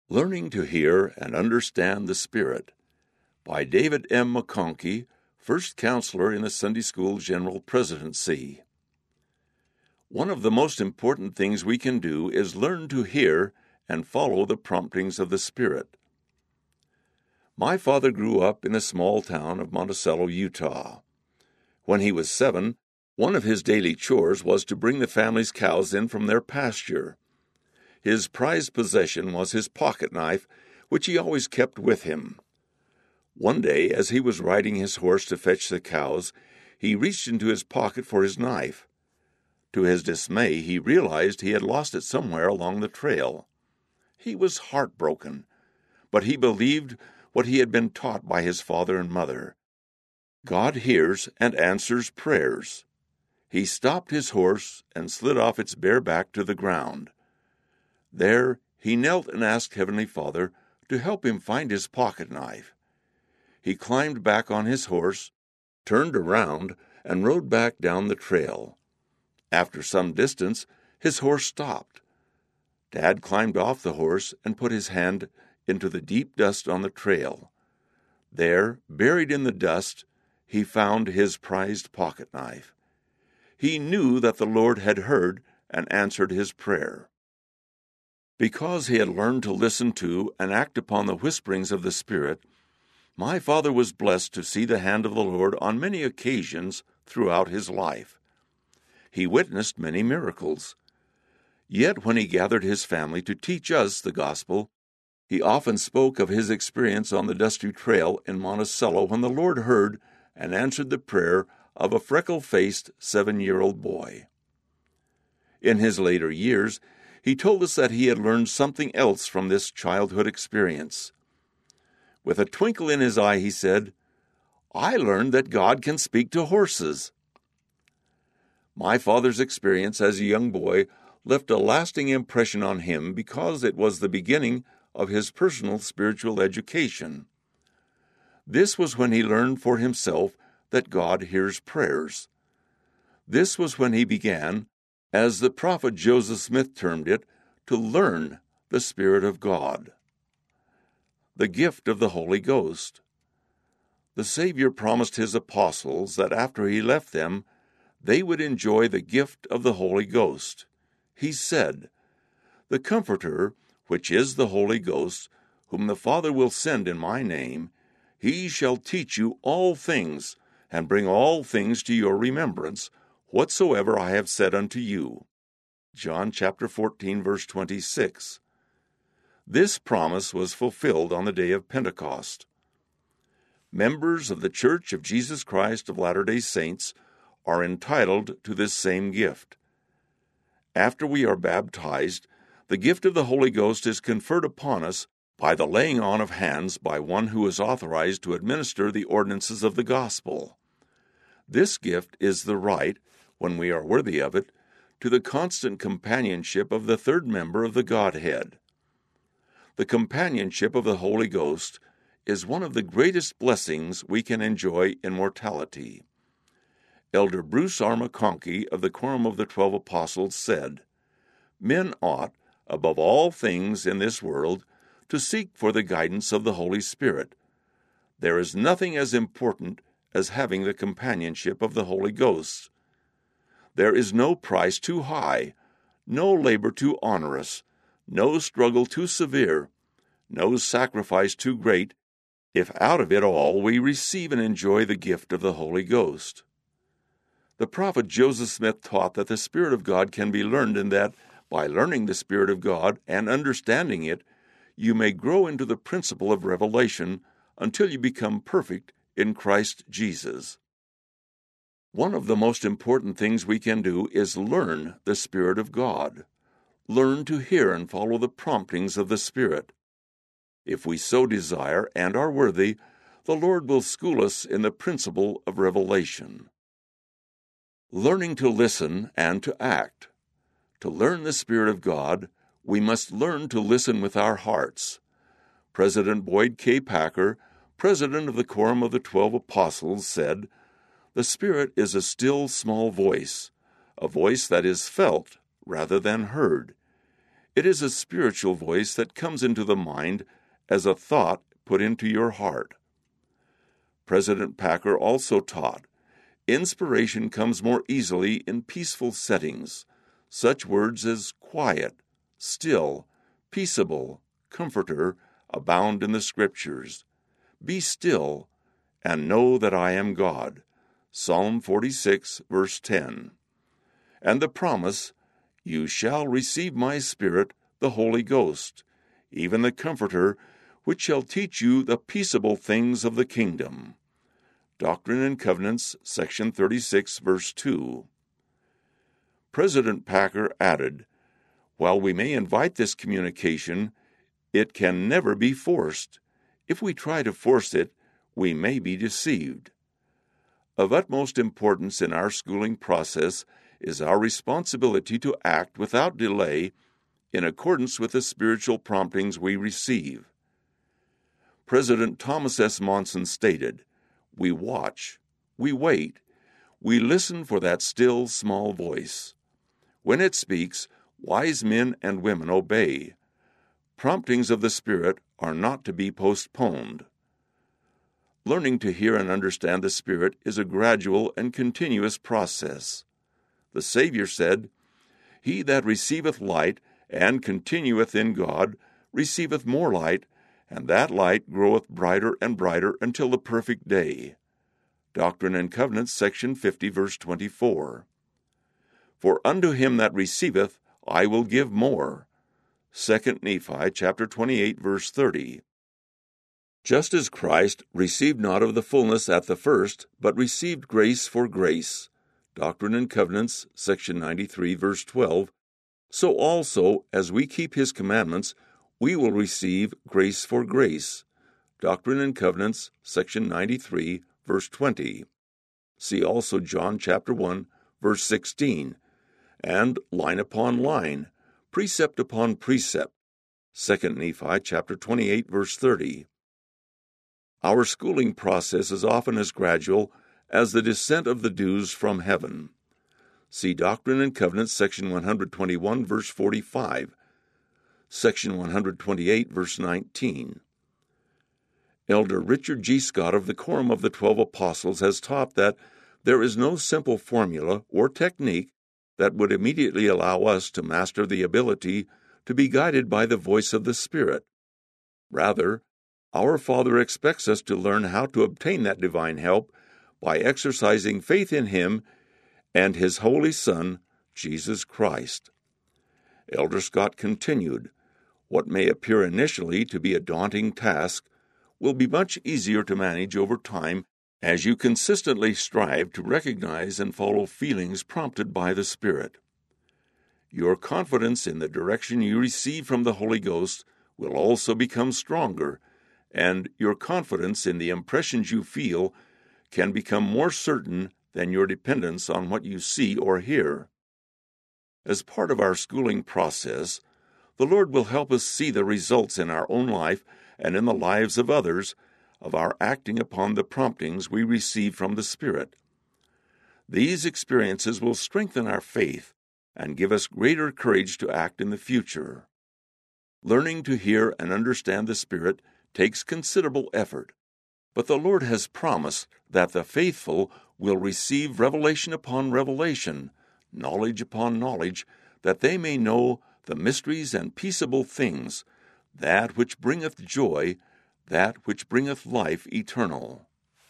Learning to Hear and Understand the Spirit by David M. McConkie, first counselor in the Sunday School General Presidency. One of the most important things we can do is learn to hear and follow the promptings of the Spirit. My father grew up in the small town of Monticello, Utah. When he was 7, one of his daily chores was to bring the family's cows in from their pasture. His prized possession was his pocket knife, which he always kept with him. One day, as he was riding his horse to fetch the cows, he reached into his pocket for his knife. To his dismay, he realized he had lost it somewhere along the trail. He was heartbroken, but he believed what he had been taught by his father and mother. God hears and answers prayers. He stopped his horse and slid off its bare back to the ground. There he knelt and asked Heavenly Father to help him find his pocket knife. He climbed back on his horse, turned around, and rode back down the trail. After some distance, his horse stopped. Dad climbed off the horse and put his hand into the deep dust on the trail. There, buried in the dust, he found his prized pocket knife. He knew that the Lord had heard and answered his prayer. Because he had learned to listen to and act upon the whisperings of the Spirit, my father was blessed to see the hand of the Lord on many occasions throughout his life. He witnessed many miracles. Yet when he gathered his family to teach us the gospel, he often spoke of his experience on the dusty trail in Monticello when the Lord heard and answered the prayer of a freckle-faced 7-year-old boy. In his later years, he told us that he had learned something else from this childhood experience. With a twinkle in his eye, he said, "I learned that God can speak to horses." My father's experience as a young boy left a lasting impression on him because it was the beginning of his personal spiritual education. This was when he learned for himself that God hears prayers. This was when he began, as the prophet Joseph Smith termed it, to learn the Spirit of God. The gift of the Holy Ghost. The Savior promised his apostles that after he left them, they would enjoy the gift of the Holy Ghost. He said, "The Comforter, which is the Holy Ghost, whom the Father will send in my name, he shall teach you all things, and bring all things to your remembrance, whatsoever I have said unto you." John chapter 14, verse 26. This promise was fulfilled on the day of Pentecost. Members of the Church of Jesus Christ of Latter-day Saints are entitled to this same gift. After we are baptized, the gift of the Holy Ghost is conferred upon us by the laying on of hands by one who is authorized to administer the ordinances of the gospel. This gift is the right, when we are worthy of it, to the constant companionship of the third member of the Godhead. The companionship of the Holy Ghost is one of the greatest blessings we can enjoy in mortality. Elder Bruce R. McConkie of the Quorum of the 12 Apostles said, "Men ought, above all things in this world, to seek for the guidance of the Holy Spirit. There is nothing as important as having the companionship of the Holy Ghost. There is no price too high, no labor too onerous, no struggle too severe, no sacrifice too great, if out of it all we receive and enjoy the gift of the Holy Ghost." The prophet Joseph Smith taught that the Spirit of God can be learned, and that, by learning the Spirit of God and understanding it, you may grow into the principle of revelation until you become perfect in Christ Jesus. One of the most important things we can do is learn the Spirit of God. Learn to hear and follow the promptings of the Spirit. If we so desire and are worthy, the Lord will school us in the principle of revelation. Learning to listen and to act. To learn the Spirit of God, we must learn to listen with our hearts. President Boyd K. Packer, president of the Quorum of the 12 Apostles, said, "The Spirit is a still small voice, a voice that is felt rather than heard. It is a spiritual voice that comes into the mind as a thought put into your heart. President Packer also taught, inspiration comes more easily in peaceful settings. Such words as quiet, still, peaceable, comforter abound in the Scriptures. Be still, and know that I am God. Psalm 46, verse 10. And the promise, you shall receive my Spirit, the Holy Ghost, even the Comforter, which shall teach you the peaceable things of the kingdom. Doctrine and Covenants, section 36, verse 2. President Packer added, while we may invite this communication, it can never be forced. If we try to force it, we may be deceived. Of utmost importance in our schooling process is our responsibility to act without delay in accordance with the spiritual promptings we receive. President Thomas S. Monson stated, we watch, we wait, we listen for that still small voice. When it speaks, wise men and women obey. Promptings of the Spirit are not to be postponed. Learning to hear and understand the Spirit is a gradual and continuous process. The Savior said, he that receiveth light and continueth in God receiveth more light, and that light groweth brighter and brighter until the perfect day. Doctrine and Covenants, section 50, verse 24. For unto him that receiveth I will give more. 2 Nephi, chapter 28, verse 30. Just as Christ received not of the fullness at the first, but received grace for grace. Doctrine and Covenants, section 93, verse 12. So also, as we keep his commandments, we will receive grace for grace. Doctrine and Covenants, section 93, verse 20. See also John chapter 1, verse 16. And line upon line, precept upon precept. 2 Nephi chapter 28, verse 30. Our schooling process is often as gradual as the descent of the dews from heaven. See Doctrine and Covenants, section 121, verse 45, section 128, verse 19. Elder Richard G. Scott of the Quorum of the 12 Apostles has taught that there is no simple formula or technique that would immediately allow us to master the ability to be guided by the voice of the Spirit. Rather, our Father expects us to learn how to obtain that divine help by exercising faith in Him and His Holy Son, Jesus Christ. Elder Scott continued, what may appear initially to be a daunting task will be much easier to manage over time as you consistently strive to recognize and follow feelings prompted by the Spirit. Your confidence in the direction you receive from the Holy Ghost will also become stronger, and your confidence in the impressions you feel can become more certain than your dependence on what you see or hear. As part of our schooling process, the Lord will help us see the results in our own life and in the lives of others of our acting upon the promptings we receive from the Spirit. These experiences will strengthen our faith and give us greater courage to act in the future. Learning to hear and understand the Spirit takes considerable effort, but the Lord has promised that the faithful will receive revelation upon revelation, knowledge upon knowledge, that they may know the mysteries and peaceable things, that which bringeth joy, that which bringeth life eternal.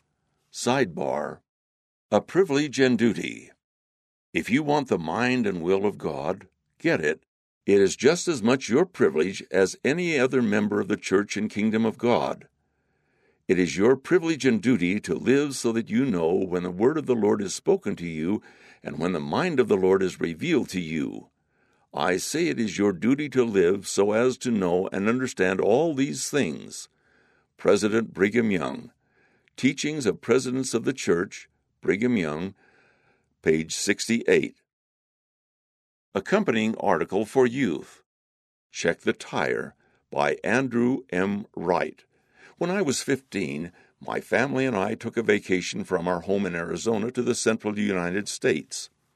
Sidebar: a privilege and duty. If you want the mind and will of God, get it. It is just as much your privilege as any other member of the church and kingdom of God. It is your privilege and duty to live so that you know when the word of the Lord is spoken to you and when the mind of the Lord is revealed to you. I say it is your duty to live so as to know and understand all these things. President Brigham Young. Teachings of Presidents of the Church, Brigham Young, page 68. Accompanying article for youth. Check the Tire, by Andrew M. Wright. When I was 15, my family and I took a vacation from our home in Arizona to the central United States.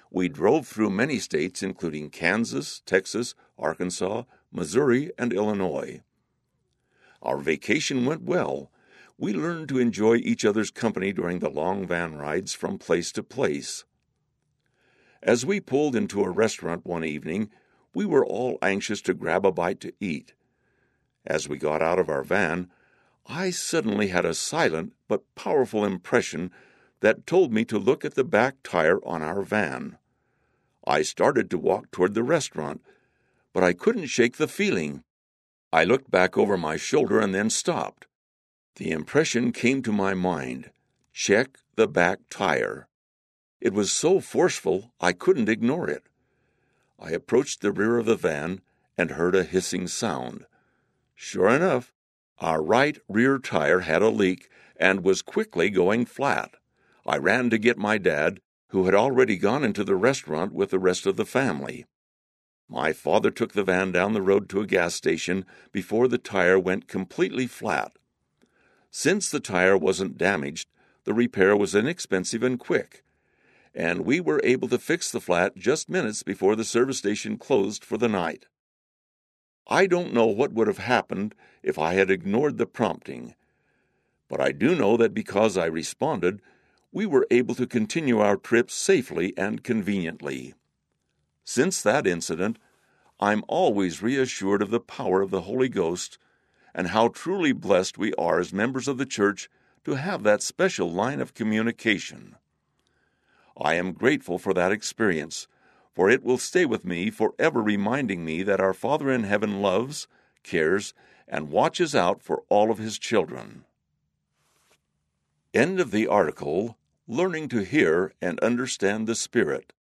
We drove through many states, including Kansas, Texas, Arkansas, Missouri, and Illinois. Our vacation went well. We learned to enjoy each other's company during the long van rides from place to place. As we pulled into a restaurant one evening, we were all anxious to grab a bite to eat. As we got out of our van, I suddenly had a silent but powerful impression that told me to look at the back tire on our van. I started to walk toward the restaurant, but I couldn't shake the feeling. I looked back over my shoulder and then stopped. The impression came to my mind: check the back tire. It was so forceful I couldn't ignore it. I approached the rear of the van and heard a hissing sound. Sure enough, our right rear tire had a leak and was quickly going flat. I ran to get my dad, who had already gone into the restaurant with the rest of the family. My father took the van down the road to a gas station before the tire went completely flat. Since the tire wasn't damaged, the repair was inexpensive and quick, and we were able to fix the flat just minutes before the service station closed for the night. I don't know what would have happened if I had ignored the prompting, but I do know that because I responded, we were able to continue our trip safely and conveniently. Since that incident, I'm always reassured of the power of the Holy Ghost and how truly blessed we are as members of the church to have that special line of communication. I am grateful for that experience, for it will stay with me forever, reminding me that our Father in heaven loves, cares, and watches out for all of His children. End of the article, Learning to Hear and Understand the Spirit.